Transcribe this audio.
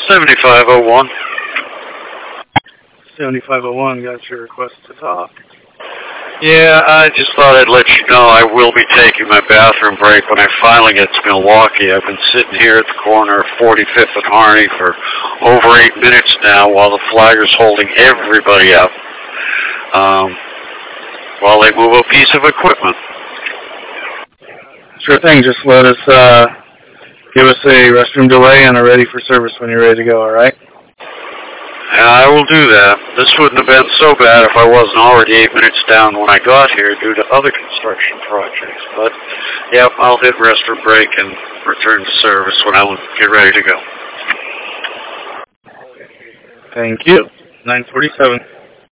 7501. 7501, got your request to talk. Yeah, I just thought I'd let you know I will be taking my bathroom break when I finally get to Milwaukee. I've been sitting here at the corner of 45th and Harney for over 8 minutes now while the flagger's holding everybody up while they move a piece of equipment. Sure thing, just let us, give us a restroom delay and are ready for service when you're ready to go, alright? I will do that. This wouldn't have been so bad if I wasn't already 8 minutes down when I got here due to other construction projects. But, yep, I'll hit restroom break and return to service when I get ready to go. Thank you. 947.